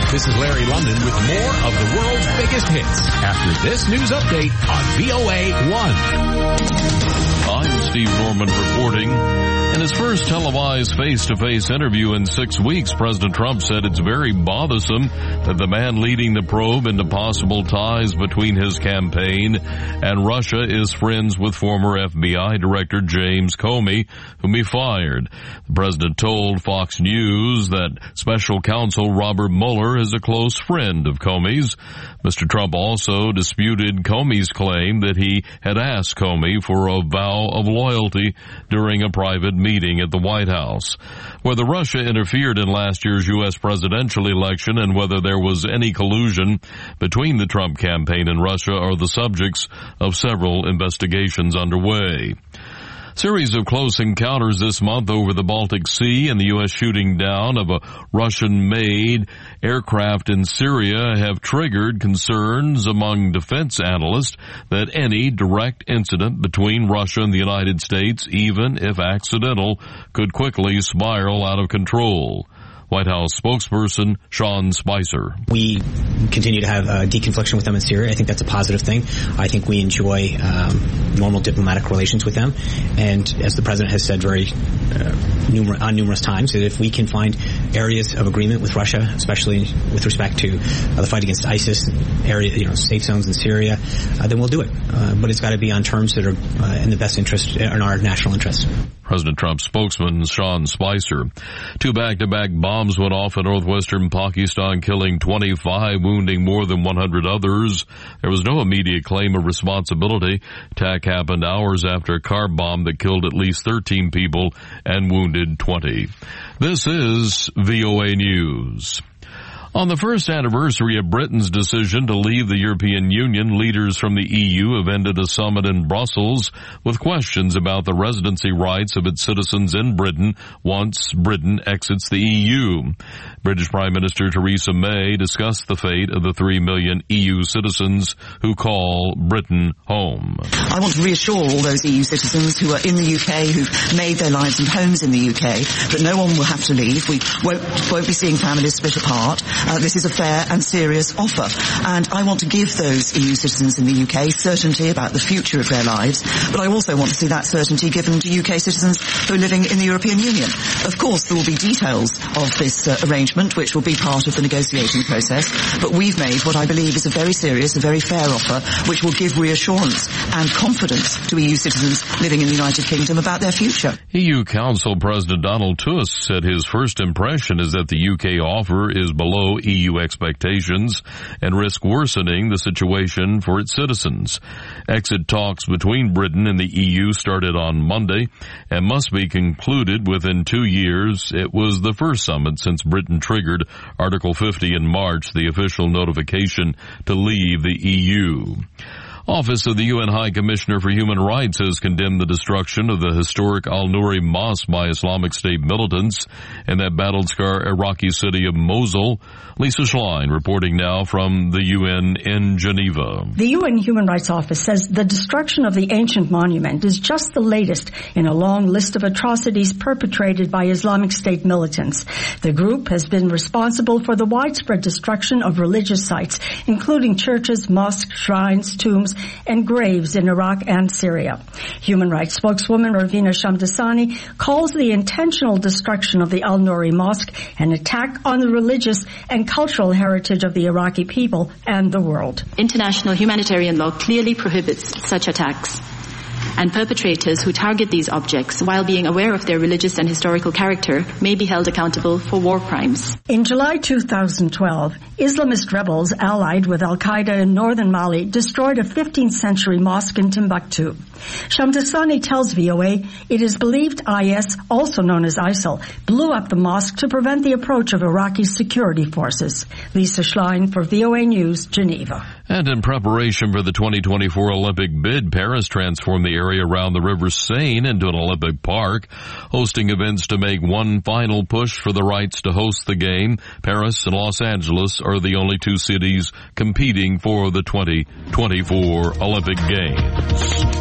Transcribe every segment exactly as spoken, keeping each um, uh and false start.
This is Larry London with more of the world's biggest hits after this news update on V O A one. I'm Steve Norman reporting. In his first televised face-to-face interview in six weeks, President Trump said it's very bothersome that the man leading the probe into possible ties between his campaign and Russia is friends with former F B I Director James Comey, whom he fired. The president told Fox News that Special Counsel Robert Mueller is a close friend of Comey's. Mister Trump also disputed Comey's claim that he had asked Comey for a vow of loyalty during a private meeting at the White House. Whether Russia interfered in last year's U S presidential election and whether there was any collusion between the Trump campaign and Russia are the subjects of several investigations underway. Series of close encounters this month over the Baltic Sea and the U S shooting down of a Russian-made aircraft in Syria have triggered concerns among defense analysts that any direct incident between Russia and the United States, even if accidental, could quickly spiral out of control. White House spokesperson Sean Spicer. We continue to have uh, deconfliction with them in Syria. I think that's a positive thing. I think we enjoy um, normal diplomatic relations with them. And as the president has said very uh, numer- on numerous times, that if we can find areas of agreement with Russia, especially with respect to uh, the fight against ISIS, area, you know, safe zones in Syria, uh, then we'll do it. Uh, but it's got to be on terms that are uh, in the best interest, in our national interests. President Trump's spokesman, Sean Spicer. Two back-to-back bombs went off in northwestern Pakistan, killing twenty-five, wounding more than one hundred others. There was no immediate claim of responsibility. Attack happened hours after a car bomb that killed at least thirteen people and wounded twenty. This is V O A News. On the first anniversary of Britain's decision to leave the European Union, leaders from the E U have ended a summit in Brussels with questions about the residency rights of its citizens in Britain once Britain exits the E U. British Prime Minister Theresa May discussed the fate of the three million E U citizens who call Britain home. I want to reassure all those E U citizens who are in the U K, who've made their lives and homes in the U K, that no one will have to leave. We won't, won't be seeing families split apart. Uh, this is a fair and serious offer, and I want to give those E U citizens in the U K certainty about the future of their lives, but I also want to see that certainty given to U K citizens who are living in the European Union. Of course, there will be details of this uh, arrangement, which will be part of the negotiating process, but we've made what I believe is a very serious and very fair offer, which will give reassurance and confidence to E U citizens living in the United Kingdom about their future. E U Council President Donald Tusk said his first impression is that the U K offer is below E U expectations and risk worsening the situation for its citizens. Exit talks between Britain and the E U started on Monday and must be concluded within two years. It was the first summit since Britain triggered Article fifty in March, the official notification to leave the E U. Office of the U N High Commissioner for Human Rights has condemned the destruction of the historic Al-Nouri Mosque by Islamic State militants in that battle-scarred Iraqi city of Mosul. Lisa Schlein reporting now from the U N in Geneva. The U N Human Rights Office says the destruction of the ancient monument is just the latest in a long list of atrocities perpetrated by Islamic State militants. The group has been responsible for the widespread destruction of religious sites, including churches, mosques, shrines, tombs, and graves in Iraq and Syria. Human rights spokeswoman Ravina Shamdasani calls the intentional destruction of the Al-Nouri Mosque an attack on the religious and cultural heritage of the Iraqi people and the world. International humanitarian law clearly prohibits such attacks, and perpetrators who target these objects while being aware of their religious and historical character may be held accountable for war crimes. In July two thousand twelve, Islamist rebels allied with al-Qaeda in northern Mali destroyed a fifteenth century mosque in Timbuktu. Shamdasani tells V O A it is believed I S, also known as ISIL, blew up the mosque to prevent the approach of Iraqi security forces. Lisa Schlein for V O A News, Geneva. And in preparation for the twenty twenty-four Olympic bid, Paris transformed the area around the River Seine into an Olympic park, hosting events to make one final push for the rights to host the game. Paris and Los Angeles are the only two cities competing for the twenty twenty-four Olympic Games.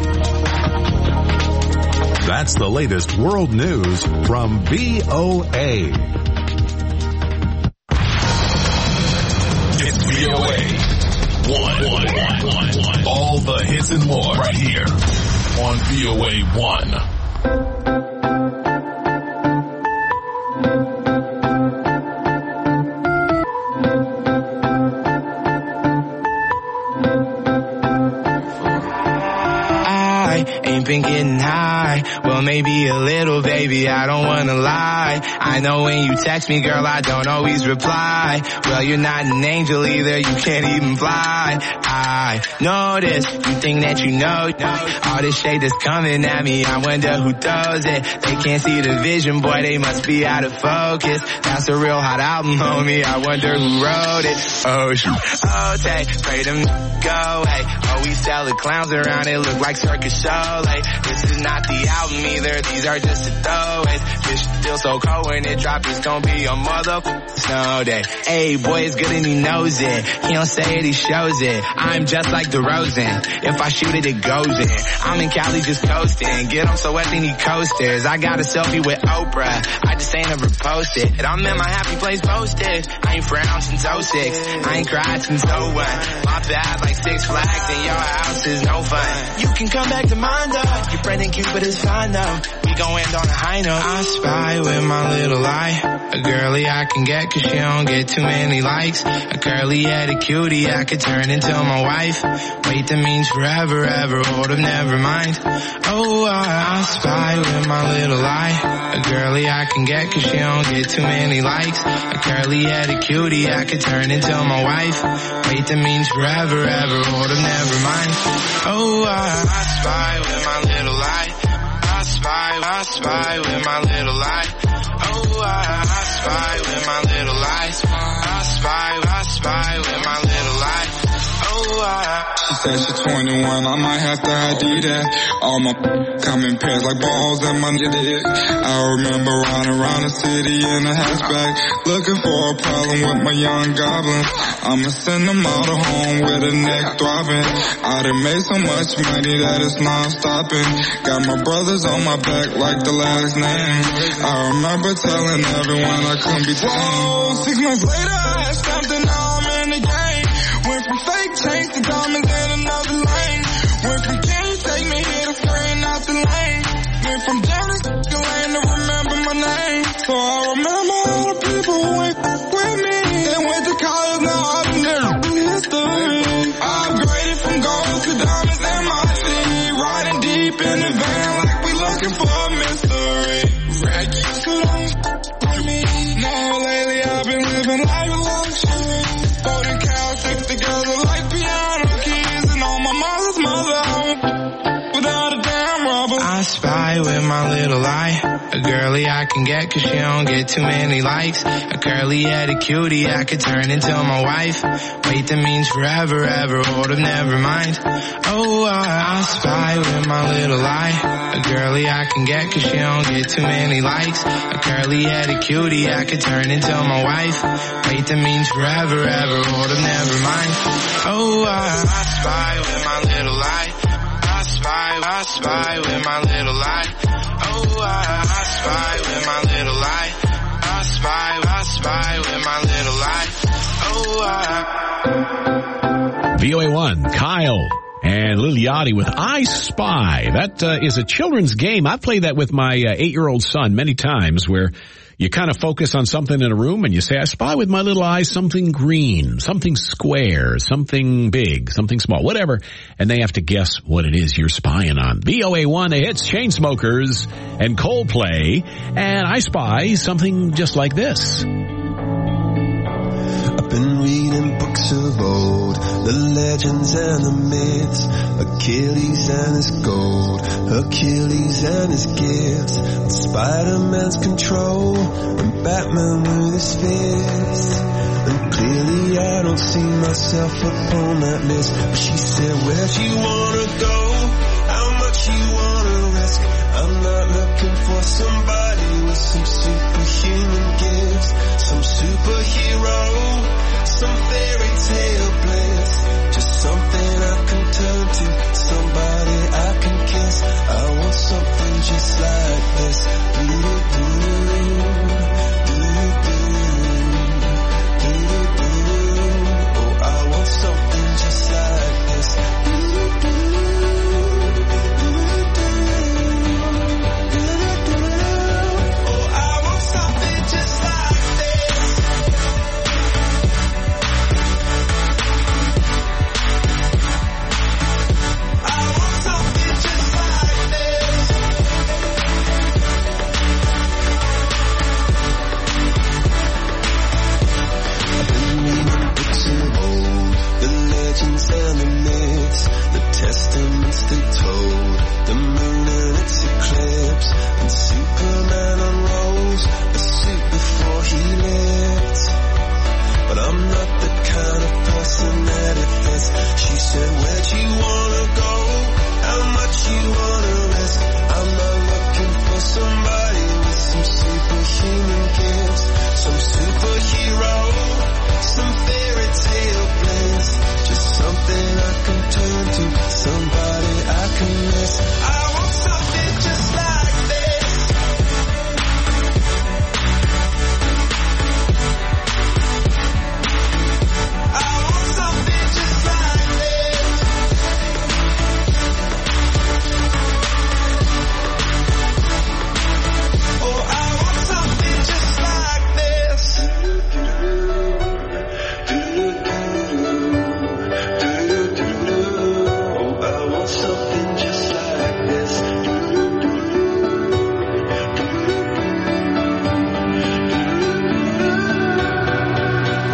That's the latest world news from V O A. This and more right here on V O A one. Ain't been getting high, well maybe a little, baby, I don't wanna lie. I know when you text me, girl, I don't always reply. Well, you're not an angel either, you can't even fly. I know this, you think that you know, all this shade that's coming at me, I wonder who throws it. They can't see the vision, boy, they must be out of focus. That's a real hot album, homie, I wonder who wrote it. Oh shoot, oh take, pray them go away. Oh, we sell the clowns around, it look like circus show. Like, this is not the album either, these are just the throwaways. Fish still so cold when it drop, it's gonna be a motherfucking snow day. Hey, boy, it's good and he knows it. He don't say it, he shows it. I'm just like DeRozan. If I shoot it, it goes in. I'm in Cali just coasting. Get on so wet, they need coasters. I got a selfie with Oprah. I just ain't ever posted. And I'm in my happy place posted. I ain't frowned since oh six. I ain't cried since oh one. My bad like Six Flags and your house is no fun. You can come back to mine though. Your friend and Cupid is fine though. We gon' end on a high note. I spy with my little eye. A girly I can get cause she don't get too many likes. A curly headed cutie I could turn into my wife. Wait, that means forever, ever, hold up, never mind. Oh, I, I spy with my little eye. A girly I can get cause she don't get too many likes. A curly headed cutie I could turn into my wife. Wait, that means forever, ever, hold up, never mind. Oh, I, I spy with my little eye. I spy, I spy with my little eye. Oh, I, I spy with my little eyes. I spy, I spy with my little eye. Oh, I... She said she's twenty-one, I might have to I D that. All my come in pairs like balls at my dick. I remember riding around the city in a hatchback, looking for a problem with my young goblins. I'ma send them all to home with a neck throbbing. I done made so much money that it's non-stopping. Got my brothers on my back like the last name. I remember telling everyone I couldn't be tamed. Whoa, six months later I had stamped and now I'm in the game. Went from fake chains to diamonds in another lane. Went from can't take me here to spraying out the lane. Went from Janice to Lane to remember my name. So I remember all the people who went with me. They went to college, now I've been there in history. I upgraded from gold to diamonds in my city. Riding deep in the van like we looking for a mystery. Rack used to don't for me. Now lately I've been living life of luxury. Folding cows, six together like piano keys. And on my mother's mother home without a damn rubber. I spy with my little eye. A girly I can get cause she don't get too many likes. A curly headed cutie I could turn into my wife. Wait, that means forever, ever, hold up, never mind. Oh, I, I spy with my little eye. A girly I can get cause she don't get too many likes. A curly headed cutie I could turn into my wife. Wait, that means forever, ever, hold up, never mind. Oh, I, I spy with my little eye. I spy, I spy with my little eye. Oh, I, I spy with my little eye. I spy, I spy with my little eye. Oh, I... V O A one, Kyle and Lil Yachty with I Spy. That uh, is a children's game. I've played that with my uh, eight-year-old son many times, where you kind of focus on something in a room and you say, I spy with my little eye something green, something square, something big, something small, whatever. And they have to guess what it is you're spying on. V O A one, the hits, Chainsmokers and Coldplay. And I spy something just like this. I've been reading books of old, the legends and the myths, Achilles and his gold, Hercules and his gifts, and Spider-Man's control, and Batman with his fist. And clearly I don't see myself upon that list. But she said, where'd you wanna go? How much you wanna risk? I'm not looking for somebody with some superhuman gifts, some superhero, some fairy tale bliss, just something I can turn to, somebody I can kiss. I want something just like this. Do-do-do, do-do-do, do-do-do. Oh, I want something just like this. Do-do-do.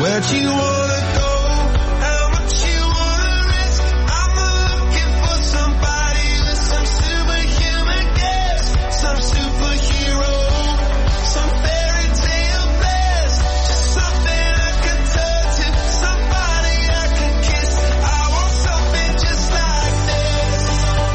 Where'd you wanna go? How much you wanna risk? I'm looking for somebody with some superhuman gifts, some superhero, some fairy tale bliss, just something I can touch and somebody I can kiss. I want something just like this.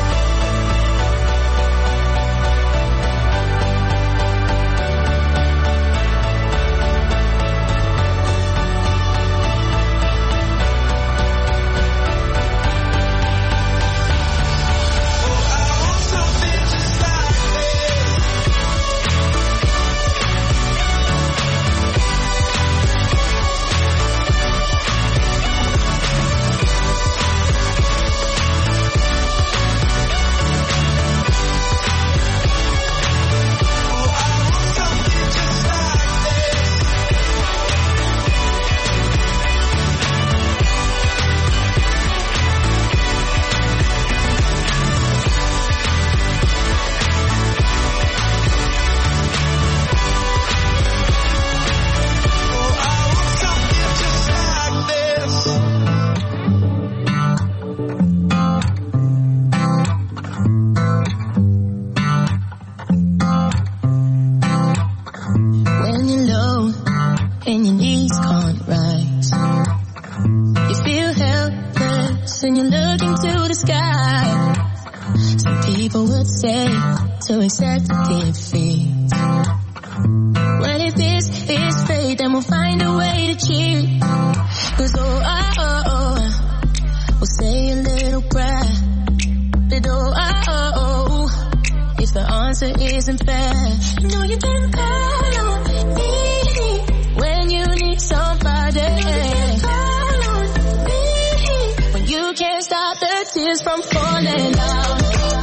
When you're low and your knees can't rise, you feel helpless and you look into the sky. Some people would say to accept defeat. Well, if this is fate, then we'll find a way to cheat. Cause oh, oh, oh, oh, we'll say a little prayer. But oh, oh, oh, oh, if the answer isn't fair, you know you can call on me when you need somebody. Call on me when you can't stop the tears from falling down.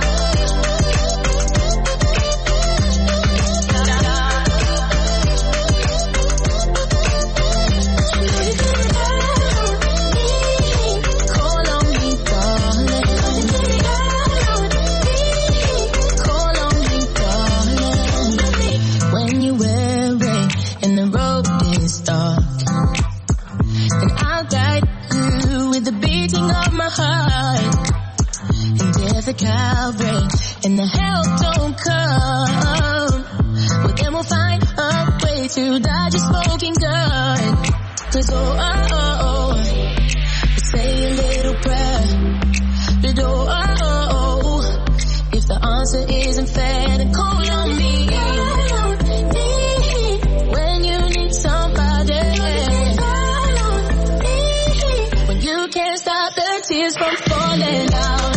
The cow break and the help don't come, well then we'll find a way to dodge a smoking gun. Cause oh, oh, oh, oh, we'll say a little prayer. But oh, oh, oh, oh, if the answer isn't fair, then call on me. Call on me when you need somebody. Call on me when you can't stop the tears from falling down.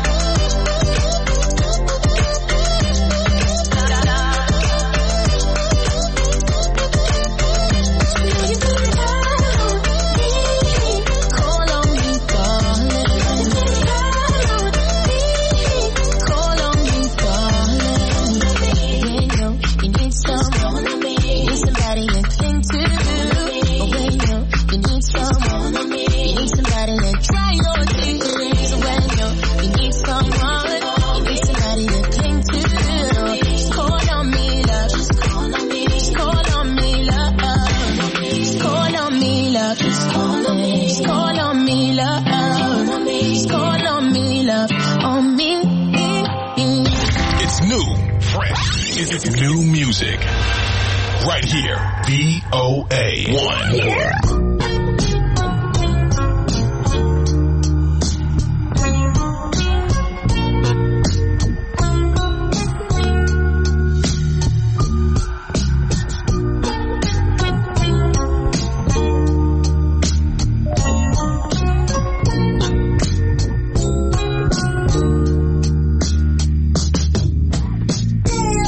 New music. Right here. V O A one.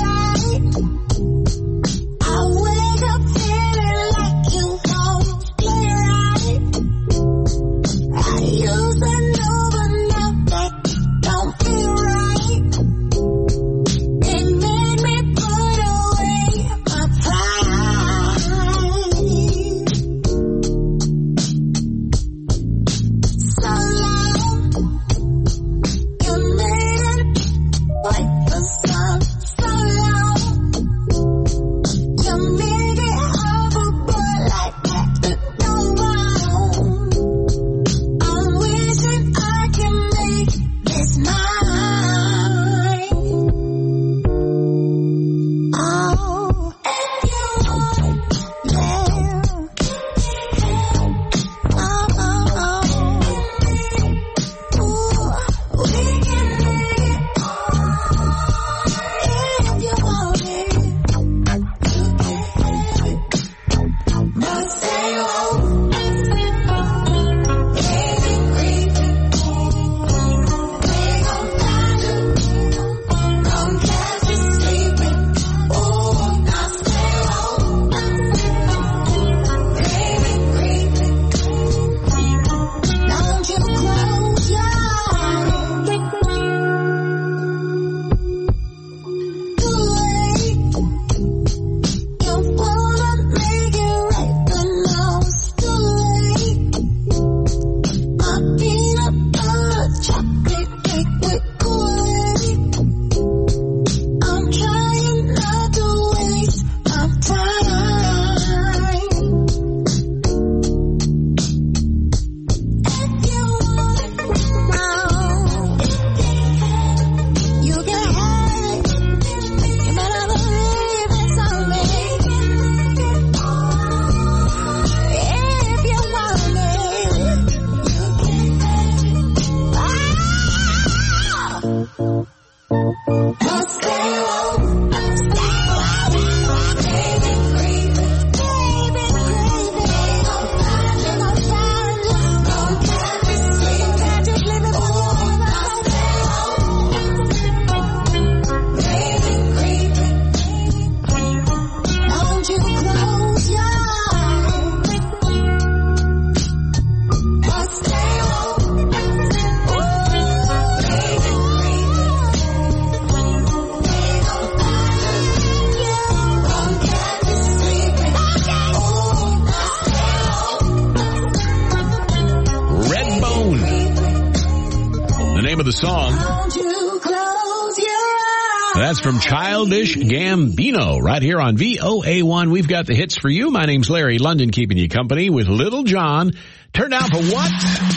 I wake up feeling like you know of the song. That's from Childish Gambino right here on V O A one. We've got the hits for you. My name's Larry London, keeping you company with Little John. Turned out for what?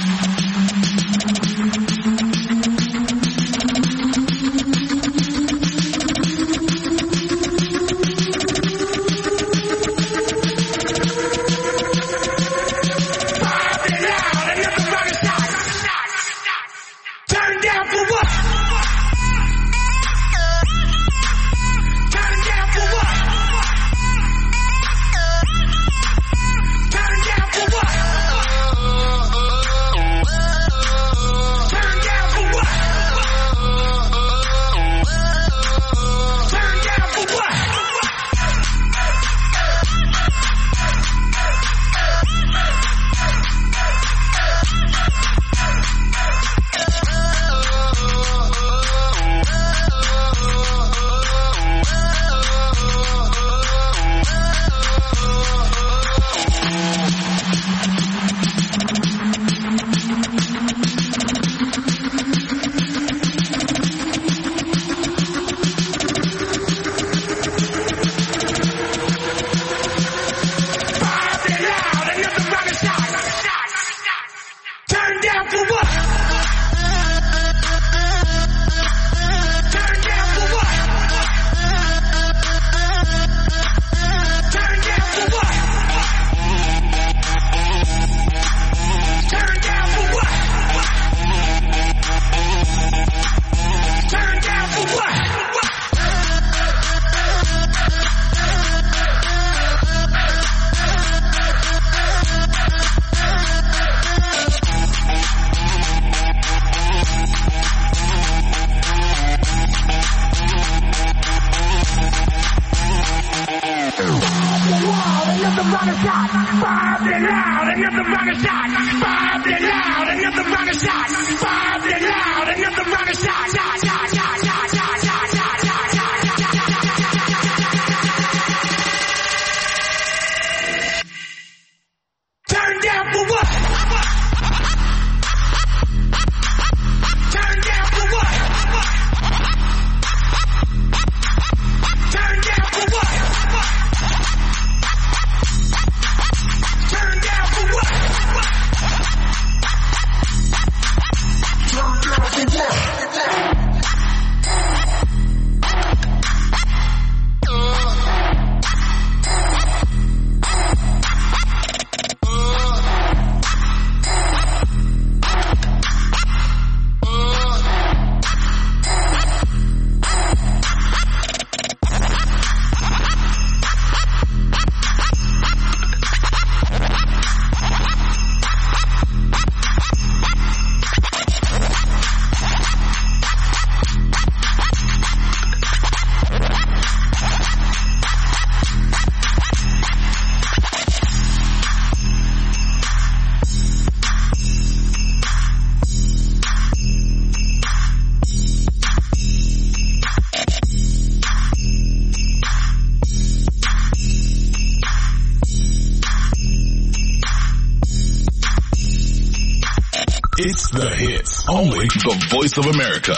It's the hits. Only the Voice of America.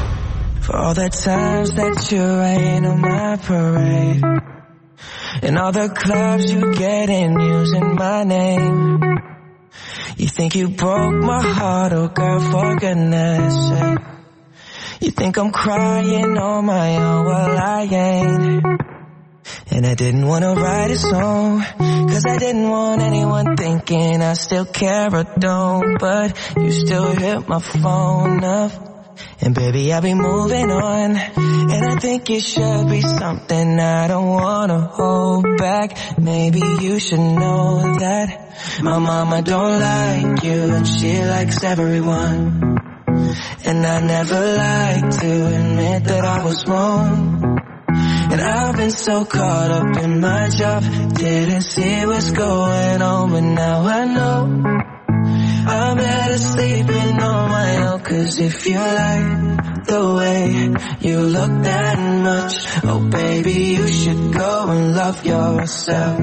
For all the times that you rain on my parade, and all the clubs you get in using my name. You think you broke my heart, oh girl, for goodness sake. You think I'm crying on my own, well I ain't. And I didn't want to write a song, cause I didn't want anyone thinking I still care or don't. But you still hit my phone up, and baby I'll be moving on. And I think it should be something I don't want to hold back. Maybe you should know that my mama don't like you, and she likes everyone. And I never like to admit that I was wrong. And I've been so caught up in my job, didn't see what's going on, but now I know I'm better sleeping on my own. Cause if you like the way you look that much, oh baby, you should go and love yourself.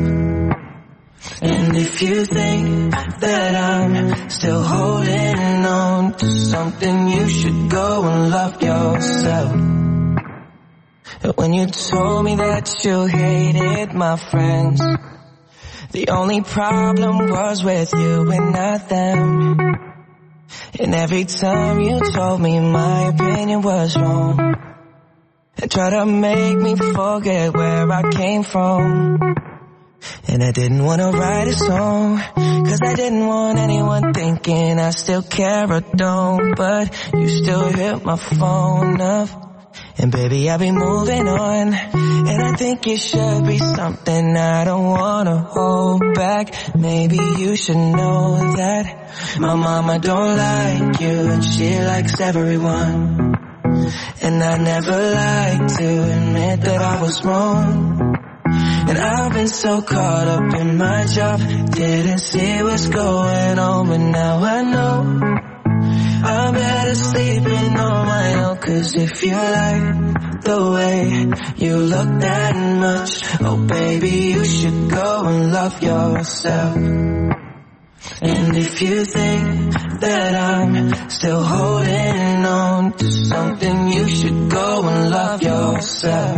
And if you think that I'm still holding on to something you should go and love yourself. And when you told me that you hated my friends, the only problem was with you and not them. And every time you told me my opinion was wrong, and tried to make me forget where I came from. And I didn't want to write a song, cause I didn't want anyone thinking I still care or don't. But you still hit my phone up, and baby I'll be moving on. And I think it should be something I don't wanna hold back. Maybe you should know that my mama don't like you, and she likes everyone. And I never liked to admit that I was wrong. And I've been so caught up in my job, didn't see what's going on. But now I know I'm better sleeping on my own. Cause if you like the way you look that much, oh baby, you should go and love yourself. And if you think that I'm still holding on to something, you should go and love yourself.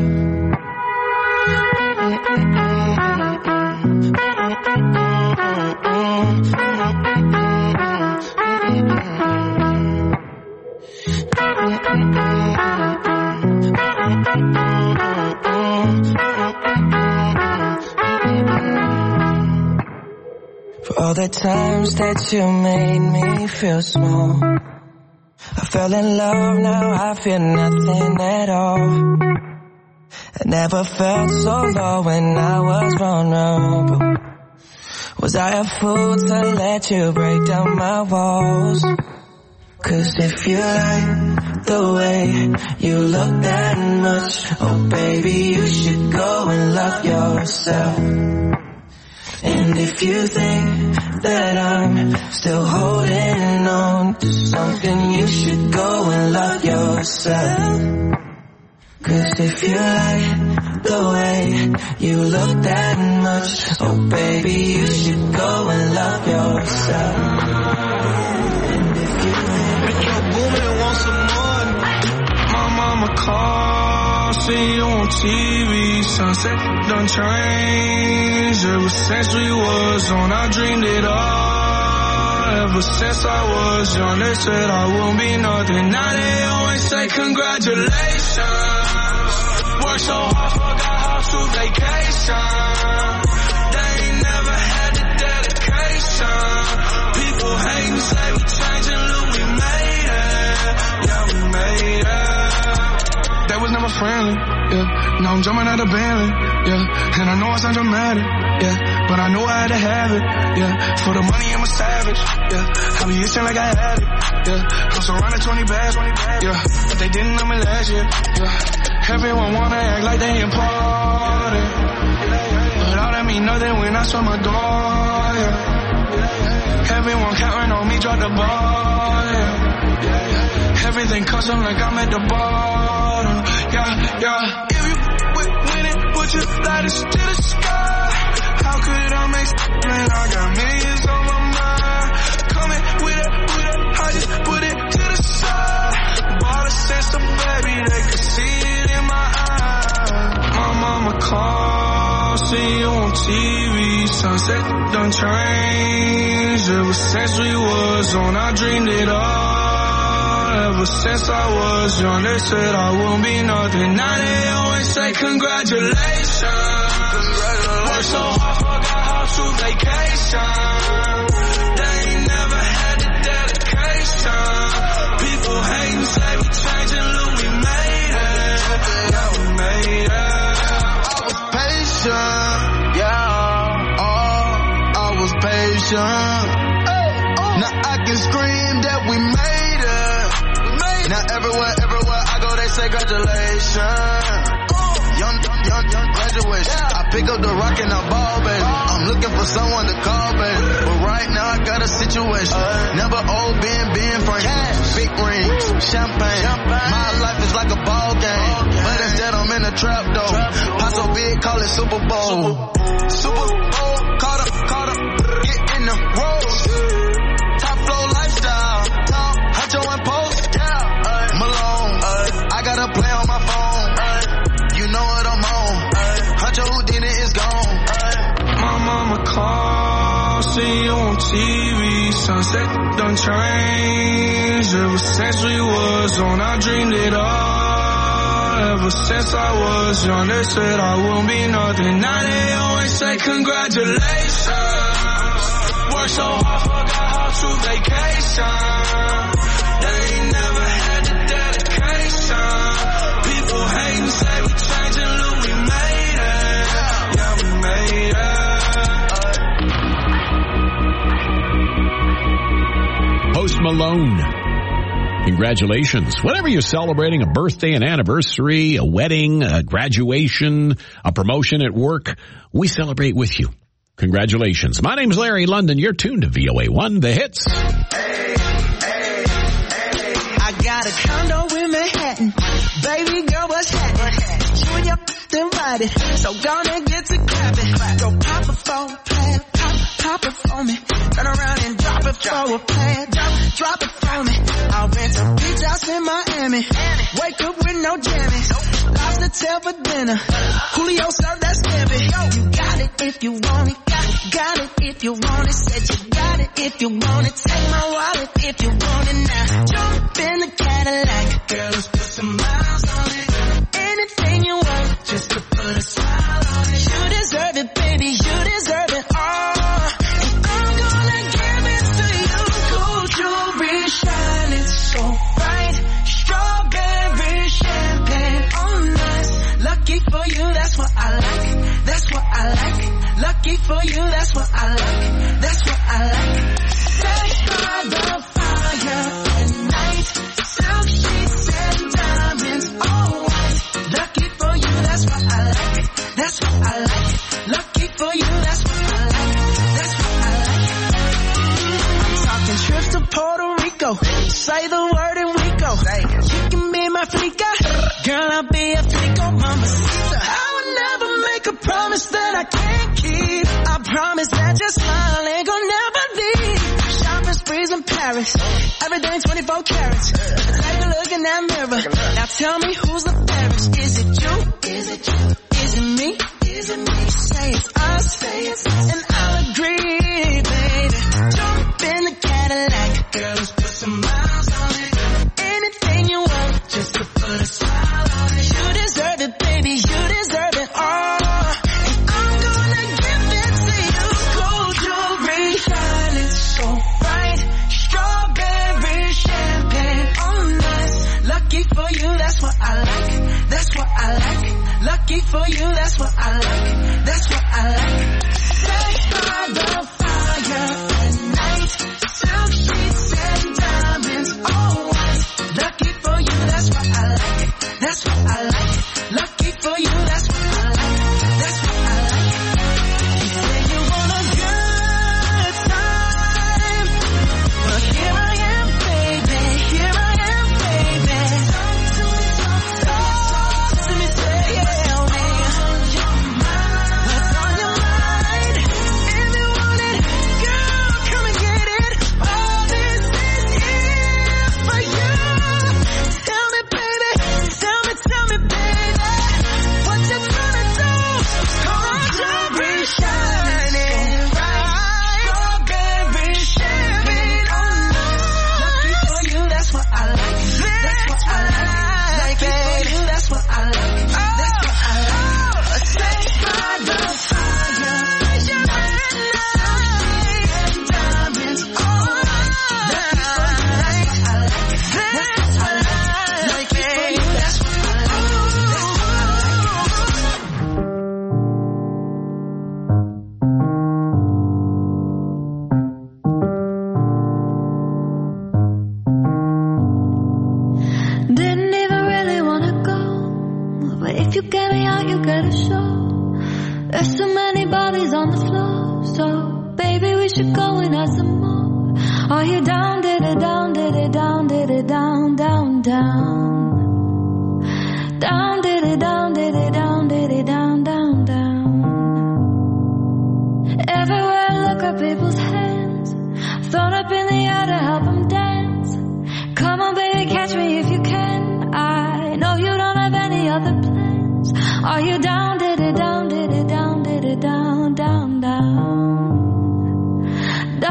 For all the times that you made me feel small, I fell in love, now I feel nothing at all. I never felt so low when I was vulnerable. Was I a fool to let you break down my walls? Cause if you like the way you look that much, oh baby, you should go and love yourself. And if you think that I'm still holding on to something, you should go and love yourself. Cause if you like the way you look that much, oh baby, you should go and love yourself. And if you think you're booming and want some more, my mama called, see you on T V, sunset done changed. Ever since we was on, I dreamed it all. Ever since I was young, they said I won't be nothing. Now they always say congratulations. Worked so hard, forgot how to vacation. They ain't never had the dedication. People hating, say we changing, look, we made it. Yeah, we made it. That was never friendly, yeah. Now I'm jumping out of Bentley, yeah. And I know I sound dramatic, yeah. But I know I had to have it, yeah. For the money, I'm a savage, yeah. I be itching like I had it, yeah. I'm surrounded twenty bags, yeah. But they didn't know me last year, yeah. Everyone wanna act like they important, but all that mean nothing when I saw my door, yeah. Everyone counting on me, drop the ball, yeah. Everything custom like I'm at the bottom, yeah, yeah. If you with winning, would you fly this to the sky? How could I make when I got millions on my mind? Coming with it, with it, I just put it to the side. Bought a sense of baby, they could see it in my eyes. My mama called, see you on T V, sunset done changed. Ever since we was on, I dreamed it all. Ever since I was young, they said I won't be nothing. Now they always say congratulations. Worked so hard, forgot how to vacation. They ain't never had the dedication. People hating, say we changing, look, we made it. Yeah, we made it. I was patient, yeah. Oh, I was patient. Now I can scream that we made it. Now everywhere, everywhere I go, they say congratulations. Young, young, young graduation. I pick up the rock and I ball, baby. I'm looking for someone to call, baby. But right now I got a situation. Never old, been, been for big rings, champagne. My life is like a ball game, but instead I'm in a trap though. Pop so big, call it Super Bowl. Super Bowl, caught up, caught up, get in the road. Top flow lifestyle, Huncho and Paul. you on T V. Sunset done changed. Ever since we was on, I dreamed it all. Ever since I was young, they said I won't be nothing. Now they always say congratulations. Worked so hard, forgot how to vacation. They ain't never had the dedication. People hating, say we changing, look, we made it. Yeah, we made it. Post Malone. Congratulations. Whenever you're celebrating a birthday, an anniversary, a wedding, a graduation, a promotion at work, we celebrate with you. Congratulations. My name's Larry London. You're tuned to V O A one, The Hits. Hey, hey, hey. I got a condo in Manhattan. Baby girl, what's happening? You and your then ride it. So gonna get to clapping. Go pop it for a plan. Pop, pop it for me. Turn around and drop it for a plan. Drop, drop it for me. I'll rent a beach house in Miami. Wake up with no jammies. Lobster tail for dinner. Julio served that scampi. You got it if you want it. Got it, got it if you want it. Said you got it if you want it. Take my wallet if you want it now. Jump in the Cadillac. Girl, let's put some miles on it. Anything you want, just to put a smile on it. You deserve it, baby. You deserve it all. And I'm gonna give it to you. Gold jewelry shining so bright. Strawberry champagne on us. Lucky for you, that's what I like. That's what I like. Lucky for you, that's what I like. That's what I like. Stay by the fire at night. Silk sheets and diamonds all white. Lucky for you, that's what I like. That's what I like. Lucky for you, that's what I like. That's what I like. I'm talking trips to Puerto Rico. Say the word and we go. You can be my flica. Girl, I'll be a flico, mamacita. I would never make a promise that I can't keep. I promise that your smile ain't gonna never leave. Shopping sprees in Paris. Everything twenty-four carats. Take a look in that mirror. Now tell me who's the fairest. Is it you? Is it you? Is it me? Is it me? Say it's us. Say it's us. And I'll agree, baby. Jump in the Cadillac. Girl, let's put some miles on it. Anything you want, just to put a smile on it. You deserve it, baby. You deserve it all. And I'm gonna give it to you. Gold jewelry shining so bright. Strawberry champagne on us. Lucky for you, that's what I like. That's what I like. Lucky for you, that's what I like. That's what I like. Stay by the fire at night. Silk sheets and diamonds all white. Lucky for you, that's what I like. That's what I like. Lucky for you, that's what I like. That's what I like. You say you want a good time. Well, here I am, baby. Here I am, baby. Talk to me, talk to me, say yeah, me. What's on your mind? If you want it, girl, come and get it. All this is here for you. Tell me, baby, tell me, tell me, baby, what you gonna do? Gold jewelry shining bright. Strawberry champagne on us. Lucky for you, that's what I like. That's what I like. Lucky for you, that's what I like. That's what I like. Stay by the fire at night. And diamonds all white. Lucky for you, that's what I like. That's what I like. Lucky for you, that's what I like. That's what I Didn't even really wanna go, but if you get me out, you get a show. There's so many bodies on the floor, so baby, we should go and add some more. Are you down, did it, down, did it, down, did it, down, down, down. Down, did it, down, did it, down, did it, down, down, down. Everywhere I look at people's hands, thrown up in the air to help them dance. Come on, baby, catch me if you can. I know you don't have any other plans. Are you down, did it, down, did it, down, did it, down, down, down.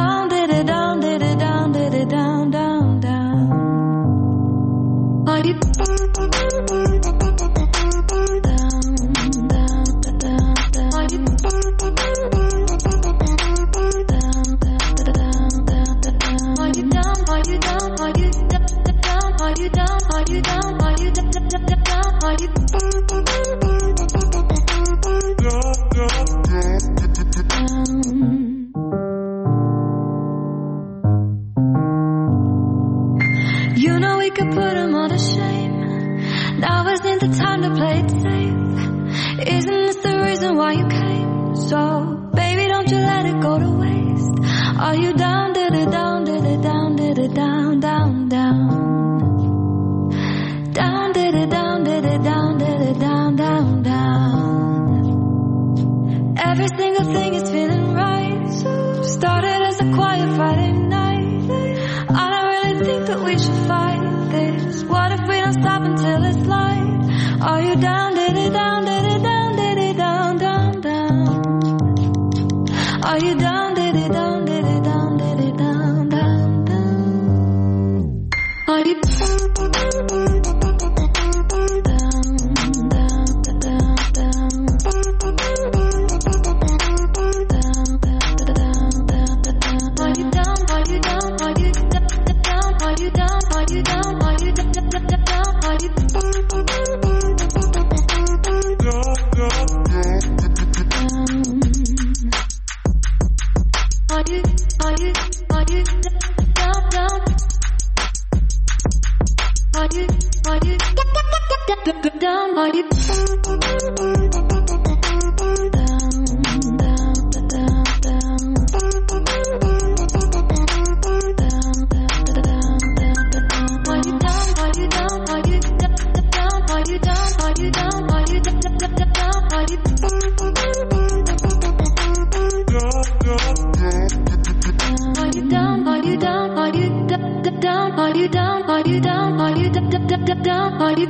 could put them all to shame. Now isn't the time to play it safe. Isn't this the reason why you came? So, baby, don't you let it go to waste. Are you down, did it down, did it down, did it down, down, down. Down, did it down, did it down, did it down, down, down. Every single thing is feeling right. Started as a quiet Friday night. I don't really think that we should fight this. What if we don't stop until it's light? Are you down, did it down, did it down, did it down, down, down. Are you down, did it down, did it down, did it down, down, down. Are you down, down, down, down, down. Are you down, are you down, are you down, are you down, are you down, are you down, are you Are you, are you, are you down, down? Are you, are you down, are you down, are you down, are you down, are you down, are you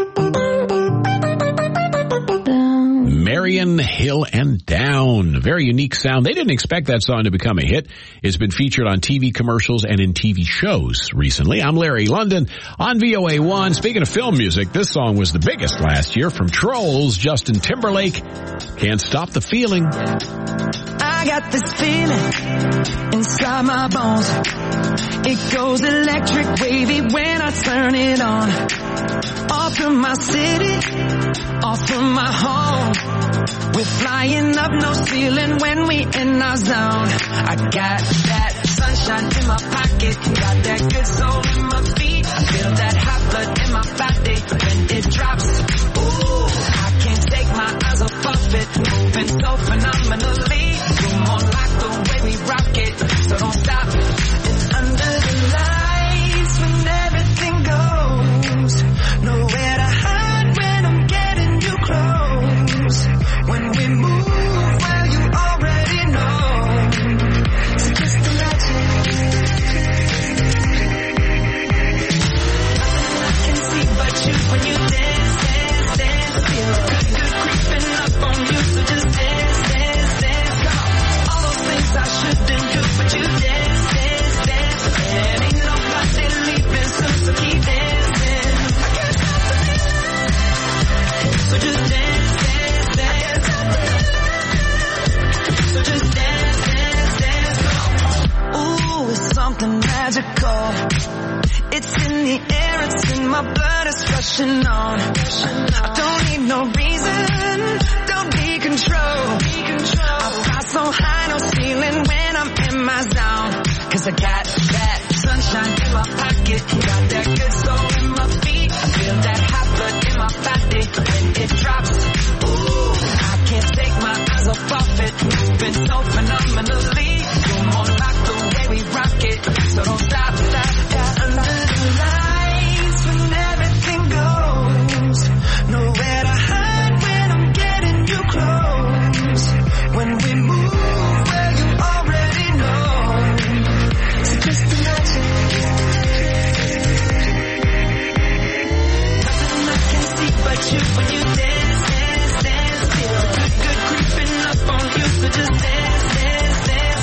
Marion Hill and Down. Very unique sound. They didn't expect that song to become a hit. It's been featured on T V commercials and in T V shows recently. I'm Larry London on V O A one. Speaking of film music, this song was the biggest last year from Trolls, Justin Timberlake. Can't Stop the Feeling. I got this feeling inside my bones. It goes electric wavy when I turn it on. Off from my city, off from my home. We're flying up, no ceiling when we in our zone. I got that sunshine in my pocket, got that good soul in my feet. I feel that hot blood in my body when it drops. Ooh, I can't take my eyes off of it, moving so phenomenally. You're more like the way we rock it, so don't stop. It's under the lights when everything goes. Nowhere to hide when I'm getting you close. When we move, well, you already know. So just imagine. Nothing I can see but you when you dance, dance, dance. Feel good, good creeping up on you, so just dance, dance, dance. Come on. All those things I shouldn't do, but you dance, dance, dance. And ain't nobody leaving soon, so keep dancing. I can't stop the feeling. So just dance, dance, dance. So just dance, dance, dance. Ooh, it's something magical. It's in the air, it's in my blood, it's rushing on. I don't need no reason, don't be control. I fly so high, no ceiling when I'm in my zone. Cause I got that sunshine in my pocket, got that good soul in my feet. I feel that hot blood in my body when it drops. Ooh, I can't take my eyes off of it, moving so phenomenally. You're more like the way we rock it, so don't stop, stop, stop. Under the lights when everything goes. Nowhere to hide when I'm getting you close. When we move, well, you already know. So just imagine. Nothing I can see but you when you dance, dance, dance. Feel good, good creeping up on you, so just dance, dance, dance.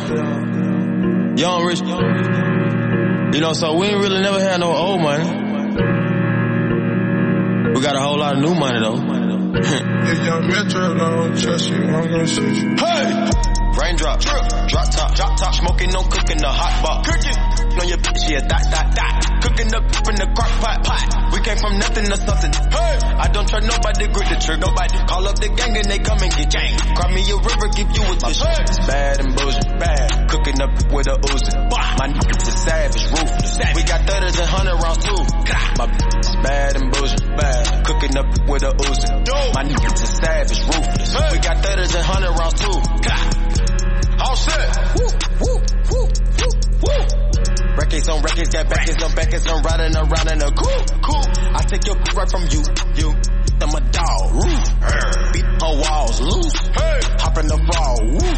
Young rich. You know, so we ain't really never had no old money. We got a whole lot of new money though. If young Metro don't trust you, I'm gonna shoot you. Hey! Raindrop, drip, drop top, drop top, smoking, no cooking, the hot pot. Cooking, on your bitch, yeah, dot, dot, dot. Cooking up in the crock pot, pot. We came from nothing to something. Hey, I don't try nobody, grip the trigger, nobody. Call up the gang and they come and get gang. Cry me a river, give you a dish. Hey. It's bad and bullshit, bad. Cooking up with a Uzi. My niggas is savage, ruthless. We got thudders and hundred rounds too. My bitch is bad and bullshit, bad. Cooking up with a Uzi. My niggas is savage, ruthless. Hey. We got thudders and hundred rounds too. All set. Woo, woo, woo, woo, woo. Records on records, got backers on backers, I'm riding around in a cool, cool. I take your right from you, you. I'm a dog, roof. Beat on walls, loose. Hey. Hop in the fall, woo.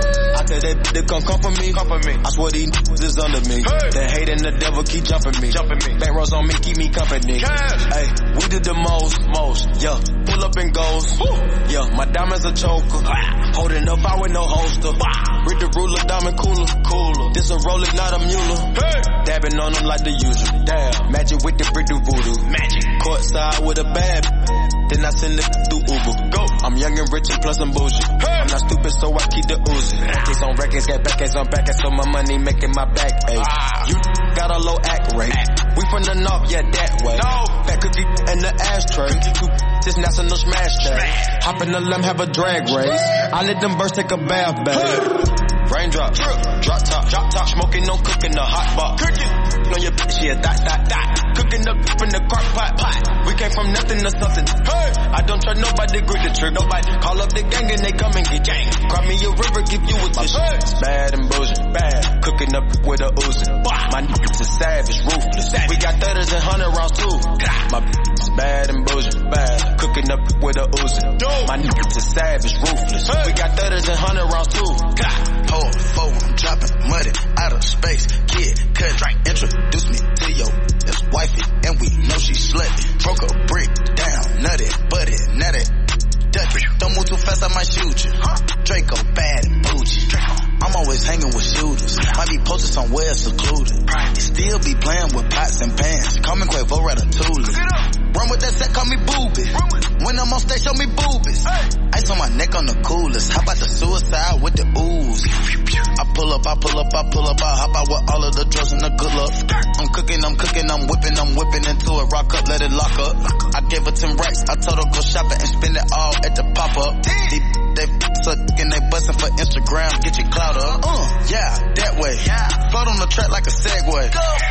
I tell that they come come for me, come for me. I swear these niggas is under me. Hey. The hate and the devil keep jumping me, jumping me. Bank rolls on me, keep me company. Hey, we did the most, most, yeah. Pull up and goes, woo. Yeah. My diamonds a choker, holding up out with no holster. Read the ruler, diamond cooler, cooler. This a roller, not a mule. Hey. Dabbing on them like the usual. Damn, magic with the brick do voodoo. Magic. Courtside with a bad. Then I send it through Uber. Go. I'm young and rich and plus I'm bougie. Hey. I'm not stupid, so I keep the Uzi. Records on records, got backers on backers, so my money making my back ache. Ah. You got a low act rate. Act. We from the north, yeah, that way. No. Fat cookie in the ashtray. This national smash day. Hop in the limb, have a drag race. I let them birds take a bath, babe. Hey. Raindrop, drip, drop top, drop top, smoking, no cooking, the hot pot. Cooking, on your bitch, yeah, dot, dot, dot. Cooking up in the crock pot, pot. We came from nothing to something. Hey, I don't try nobody, grip the trigger, nobody. Call up the gang and they come and get gang. Cry me a river, give you a dish. Hey. It's bad and bullshit, bad. Cooking up with a Uzi. My niggas is savage, ruthless. We got thudders and hundred rounds too. My bitch is bad and bullshit, bad. Cooking up with a Uzi. My niggas is savage, ruthless. We got thudders and hundred rounds too. Four, four, I'm dropping money out of space. Kid, cut, drink, introduce me to your ex-wifey, and we know she slutty. Broke a brick down, nutty, buddy, nutty, Dutch. Don't move too fast, I might shoot you. Huh? Draco, bad and bougie. Draco. I'm always hanging with shooters. Might be posted somewhere secluded. Still be playing with pots and pans. Call me Quavo Ratatouille. Run with that set, call me boobies. When I'm on stage, show me boobies. Hey. Ice on my neck on the coolest. How about the suicide with the ooze? I pull up, I pull up, I pull up, I hop out with all of the drugs and the good luck. I'm cooking, I'm cooking, I'm whipping, I'm whipping into it. Rock up, let it lock up. I gave her ten racks, I told her go shopping and spend it all at the pop-up. They, they sucking, they busting for Instagram, get your clout up. Uh, yeah, that way. Float on the track like a Segway.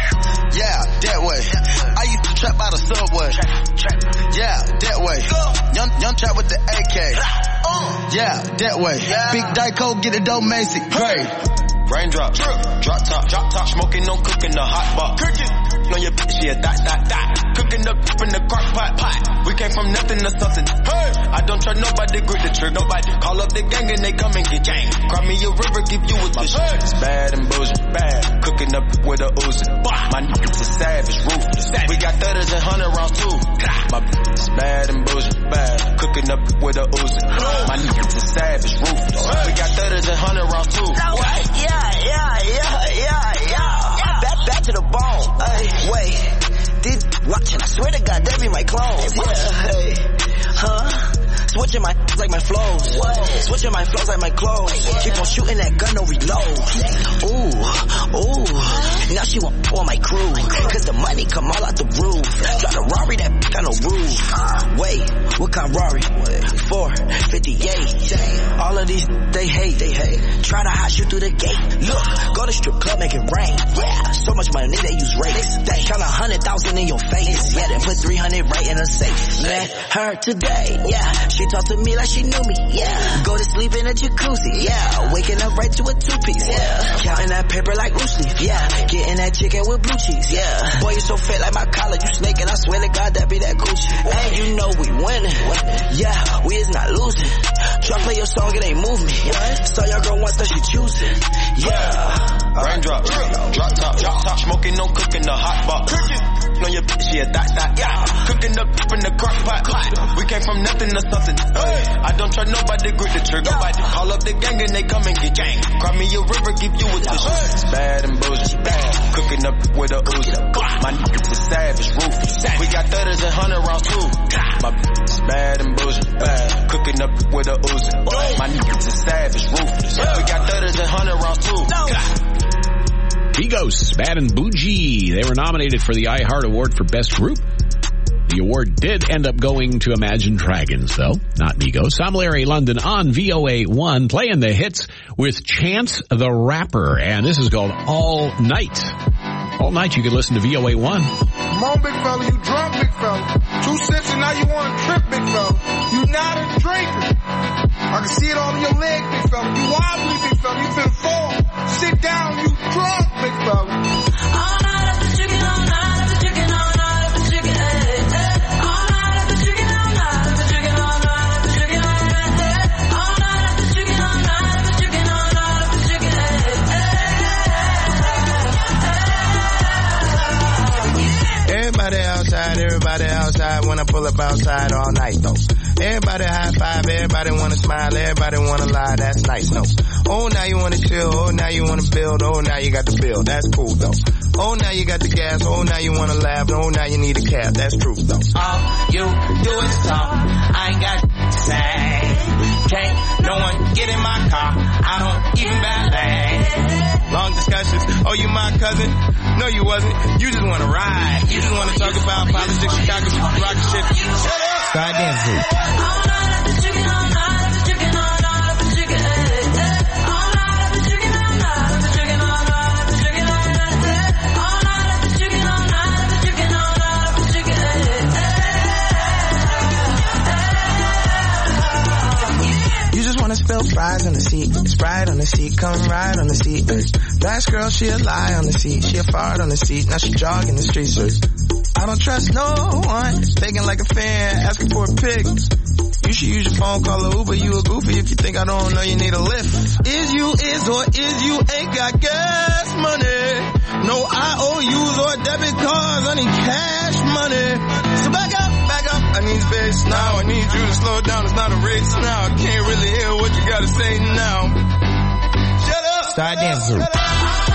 Yeah, that way. I used to trap by the subway. Yeah, that way. Young, young trap with the A K. Yeah, that way. Big Dyco, get it dope, Macy. Great. Raindrop, drip, drop top, drop top, smoking, no cooking, the hot pot. Cooking, on your bitch, yeah, dot, dot, dot. Cooking up in the crock pot, pot. We came from nothing to something. Hey, I don't try nobody, grip the trigger, nobody. Call up the gang and they come and get gang. Cry me a river, give you a dish. Hey. It's bad and bullshit, bad. Cooking up with a Uzi. My niggas is savage, ruthless. We got thudders and hundred rounds too. My bitch is bad and bullshit, bad. Cooking up with a Uzi. My niggas is savage, ruthless. We got thudders and hundred rounds too. Yeah. Yeah, yeah, yeah, yeah. Back, back to the bone. Hey, wait. Did watching? I swear to God, that be my clones. Yeah, hey, huh? Switching my like my flows. Whoa. Switching my flows like my clothes. Yeah. Keep on shooting that gun, no reload. Ooh, ooh. Now she want on my crew. Cause the money come all out the roof. Drive a Rari, that bitch got no roof. Wait, what kind of Rari? four fifty-eight. All of these, they hate. They hate. Try to hot shoot through the gate. Look, go to strip club, make it rain. Yeah, so much money, they use rates. They count a hundred thousand in your face. Yeah, then put three hundred right in a safe. Met her today. Yeah, she talked to me like she knew me. Yeah, go to sleep in a jacuzzi. Yeah, waking up right to a two-piece. Yeah, counting that paper like loose leaf. Yeah, getting that chicken with blue cheese. Yeah, boy, you so fat like my collar. You snaking, I swear to God, that be that Gucci. And you know we winning. Yeah, we is not losing. Try play your song, it ain't move me. Yeah, saw your girl once, that she choosing. Yeah, raindrop, drop top, drop top, smoking, no cooking, the hot pot. on your bitch, yeah, that, that, yeah. Cooking up in the crock pot. We came from nothing to something. Hey. I don't try nobody, grip the trigger. Nobody call up the gang and they come and get gang. Cry me a river, give you a tissue. It's bad and bullshit. Bad. Cooking up with a Uzi. My niggas is savage, ruthless. We got thudders and hundred rounds too. My bitch is bad and bullshit. Bad. Cooking up with a Uzi. My niggas is savage, ruthless. We got thudders and hundred rounds too. Migos, Bad and Bougie. They were nominated for the iHeart Award for Best Group. The award did end up going to Imagine Dragons, though, not Migos. I'm Larry London on V O A one, playing the hits with Chance the Rapper. And this is called All Night. All night you can listen to V O A one. Come on, big fella, you drunk, big fella. Two sips and now you want to trip, big fella. You not a drinker. I can see it all in your leg, big fella. You wobbly, big fella. You finna fall. Sit down, you drunk, big fella. All night of the chicken, all night of the chicken, all night of the chicken, eh, eh. All night of the chicken, all night of the chicken, all night of the chicken, eh, eh. All night of the chicken, all night of the chicken, all night of the chicken, eh, eh. Everybody outside, everybody outside, when I pull up outside all night though. Everybody high five, everybody wanna smile, everybody wanna lie, that's nice, no. Oh, now you wanna chill, oh, now you wanna build, oh, now you got the bill, that's cool though. Oh, now you got the gas, oh, now you wanna laugh, oh, now you need a cab, that's true though. All you do is talk, I ain't got to say. Can't no one get in my car, I don't even ballet. Long discussions, oh, you my cousin? No, you wasn't, you just wanna ride. You just wanna talk about politics, Chicago, rock shit. Shut up! Goddamn food. All night of the chicken, all night of the chicken, all night of the chicken, eh, eh. All night of the chicken, all night of the chicken, all night of the chicken, eh, eh. All night of the chicken, all night of the chicken, all night of the chicken, eh, eh. You just wanna spill fries on the seat, Sprite on the seat, come ride on the seat. Last girl, she a lie on the seat, she a fart on the seat, now she jogging the streets. I don't trust no one, thinking like a fan, asking for a pic. You should use your phone, call a Uber, you a goofy if you think I don't know you need a lift. Is you is or is you ain't got gas money. No I O Us or debit cards, I need cash money. So back up, back up, I need space now, I need you to slow down, it's not a race now. I can't really hear what you gotta say now. Shut up! Start dancing. Shut up.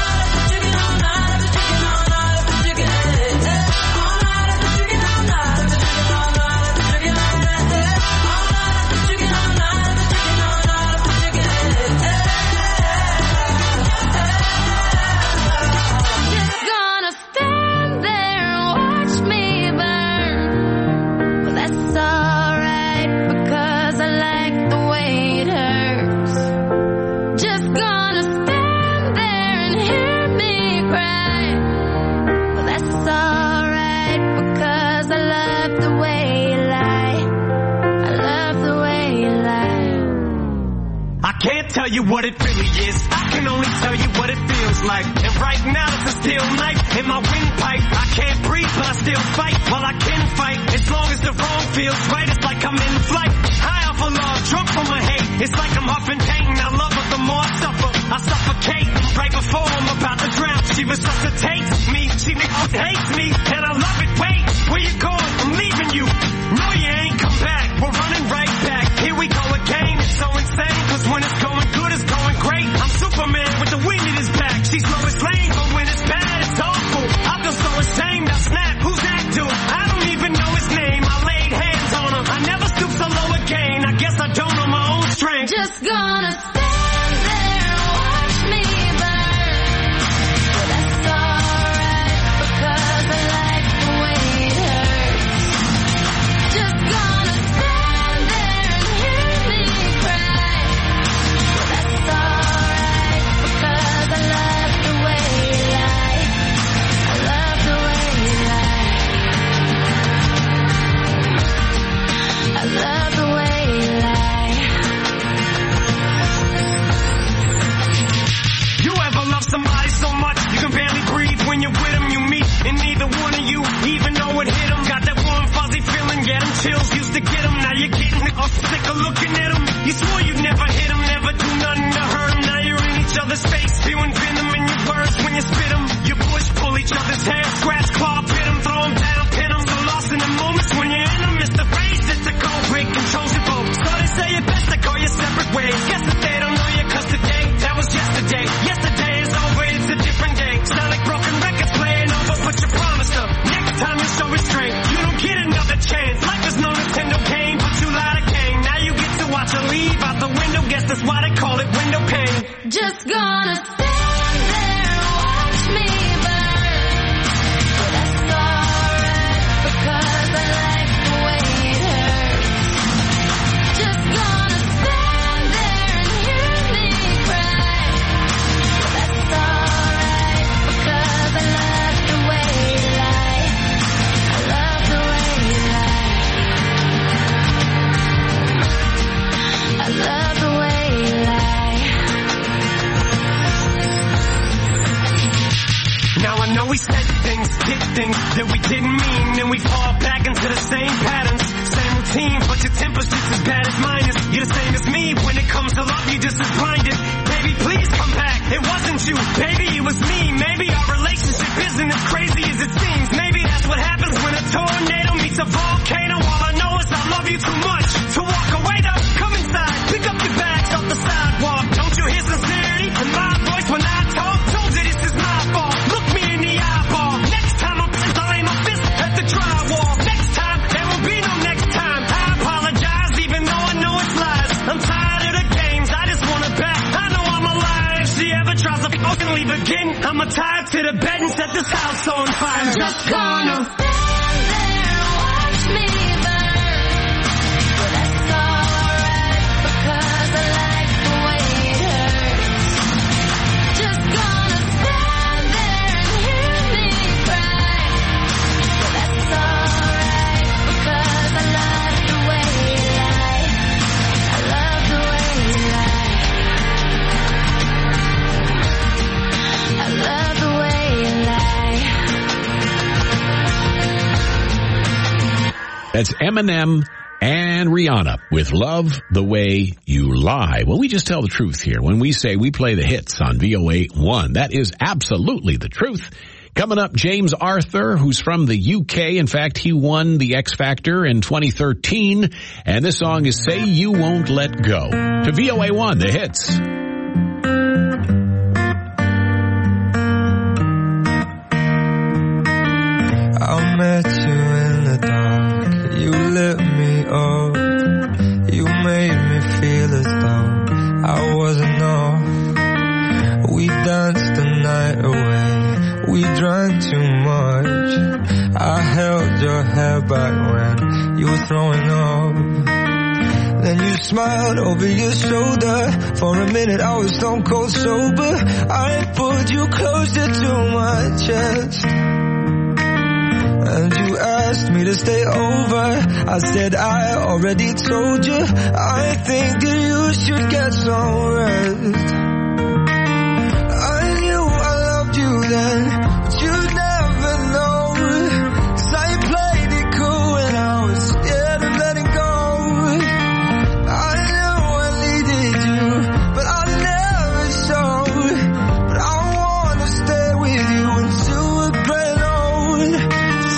Tell you what it really is, I can only tell you what it feels like. And right now it's a steel knife in my windpipe. I can't breathe but I still fight. Well I can fight, as long as the wrong feels right. It's like I'm in flight, high off of love, drunk from my hate. It's like I'm huffing pain, I love her the more I suffer. I suffocate, right before I'm about to drown. She resuscitates me, she hates me, and I love it. Wait, where you going? I'm leaving you. No you ain't come back, we're running right back. Here we go again, it's so insane, cause when it's going good, it's going great. I'm Superman with the wind in his back. She's Lois Lane, but when it's bad, it's awful. I feel so ashamed, I snap, who's that dude? I don't even know his name, I laid hands on him. I never stoop so low again, I guess I don't know my own strength. Just gonna stand there and watch me burn. But that's alright, because I like Now I know we said things, did things that we didn't mean, and we fall back into the same patterns, same routine, but your temper's just as bad as mine is. You're the same as me, when it comes to love, you're just as blinded. Baby, please come back, it wasn't you, baby, it was me. Maybe our relationship isn't as crazy as it seems. Maybe that's what happens when a tornado meets a volcano. All I know is I love you too much to walk away though. Come inside, pick up your bags off the sidewalk. Don't you hear sincerity in my voice when I talk? Told you this is my fault. Look me in the eyeball. Next time I'm pissed, I'll aim my fist at the drywall. Next time, there will be no next time. I apologize even though I know it's lies. I'm tired of the games, I just want it back. I know I'm alive. If she ever tries to fucking leave again, I'ma tie her to the bed and set this house on fire. I'm just gonna stand there and watch me burn. But that's alright because I like the way it hurts. Just gonna stand there and hear me cry. But that's alright because I like the way you lie. I love the way you lie. I love the way you lie. That's Eminem and Rihanna with Love the Way You Lie. Well, we just tell the truth here. When we say we play the hits on V O A one, that is absolutely the truth. Coming up, James Arthur, who's from the U K. In fact, he won the X Factor in twenty thirteen. And this song is Say You Won't Let Go. To V O A one, the hits. I met you in the dark, you lit me up, you made me feel as though I wasn't off. We danced the night away, we drank too much. I held your hair back when you were throwing up. Then you smiled over your shoulder. For a minute I was stone cold sober. I pulled you closer to my chest, and you asked me to stay over. I said I already told you. I think that you should get some rest. I knew I loved you then, but you'd never know. 'Cause I played it cool and I was scared of letting go. I knew I needed you, but I never showed. But I wanna stay with you until we're grown old.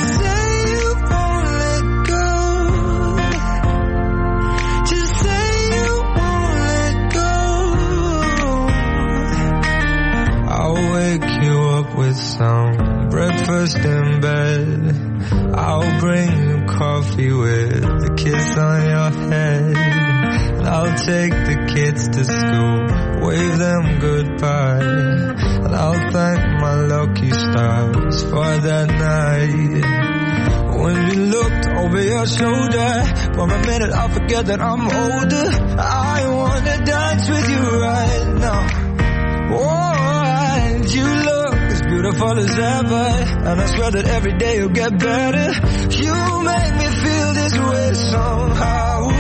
With some breakfast in bed, I'll bring you coffee with a kiss on your head, and I'll take the kids to school, wave them goodbye, and I'll thank my lucky stars for that night. When you looked over your shoulder, for a minute I forget that I'm older. I wanna dance with you right now. Oh, and you look beautiful as ever, and I swear that every day you'll get better. You make me feel this way somehow.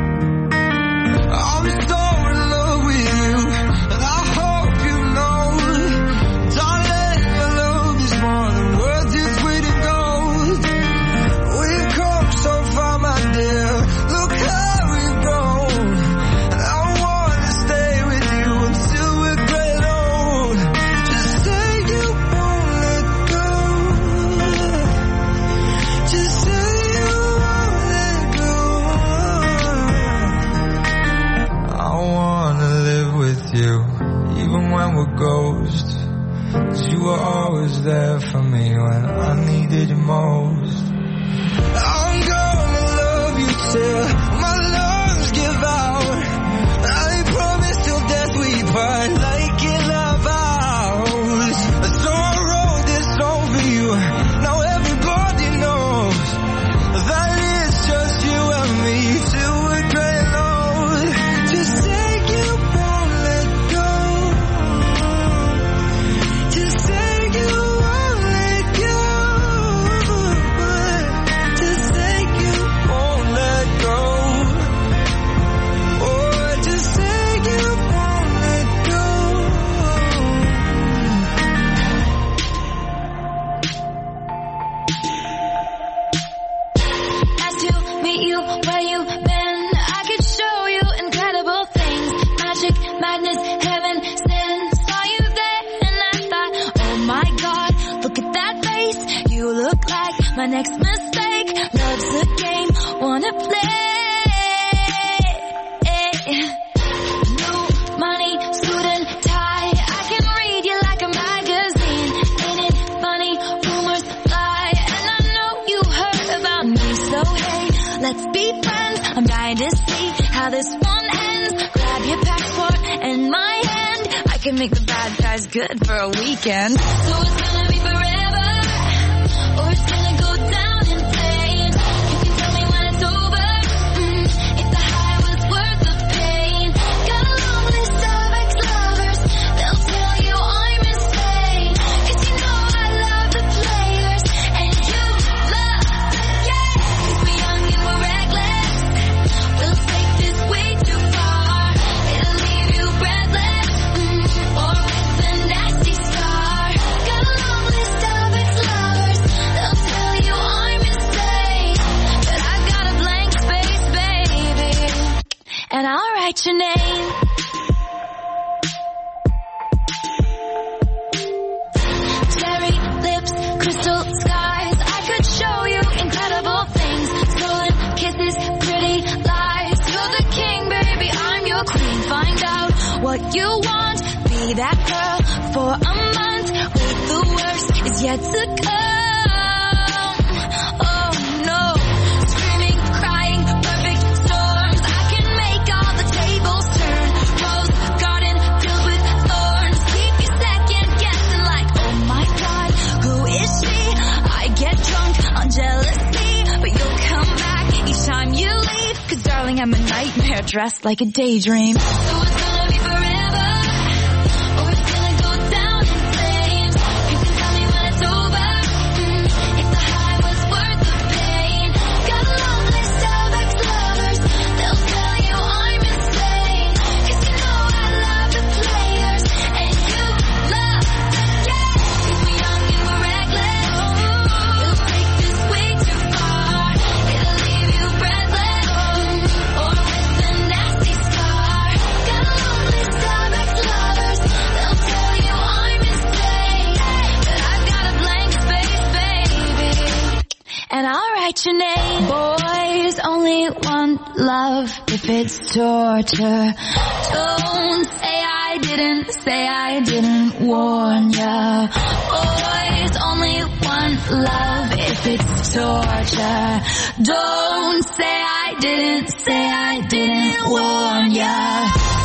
I'm so in love with you, and I hope you know, darling, your love is more than worth its weight in gold. We've come so far, my dear, look how we've grown, and I wanna stay with you until we're great old. Just say you even when we're ghosts, 'cause you were always there for me when I needed you most. I'm gonna love you till my lungs give out. I promise till death we part, like in our vows. So I wrote this song for you, now everybody knows that it's just you and me till we're gray and old. Just take you won't let go. Just say you won't let go. Just my next mistake. Love's a game, wanna play. New money, suit and tie. I can read you like a magazine. Ain't it funny? Rumors fly, and I know you heard about me. So hey, let's be friends. I'm dying to see how this one ends. Grab your passport and my hand. I can make the bad guys good for a weekend. So it's gonna be forever, or it's gonna go down in flames. You can tell me when it's over, mm, if the high was worth the pain. Got a long list of ex-lovers, they'll tell you I'm insane. Cause you know I love the players, and you love the game. Cause we're young and we're reckless, we'll take this way too far. It'll leave you breathless, mm, or with a nasty scar. Got a long list of ex-lovers, they'll tell you I'm insane. But I've got a blank space, baby, and I'll write your name. Cherry lips, crystal skies, I could show you incredible things. Stolen kisses, pretty lies. You're the king, baby, I'm your queen. Find out what you want, be that girl for a month. Wait, the worst is yet to come. Oh no, screaming, crying, perfect storms. I can make all the tables turn. Rose garden filled with thorns. Keep you second guessing like, oh my god, who is she? I get drunk on jealousy, but you'll come back each time you leave. Cause darling, I'm a nightmare dressed like a daydream. So it's gonna be forever, or it's gonna go down in flames. You can tell me when it's over, mm, if the high was worth the pain. Got a long list of ex-lovers, they'll tell you I'm insane. Cause you know I love the players, and you love the game. Cause we're young and we're reckless, we'll take this way too far. It'll leave you breathless, mm, or with a nasty scar. Got a long list of ex-lovers, they'll tell you I'm insane. But I've got a blank space, baby, and I'll write your name. Boys only want love if it's torture. Don't say I didn't, say I didn't warn ya. Boys only want love if it's torture. Don't say I didn't, say I didn't warn ya.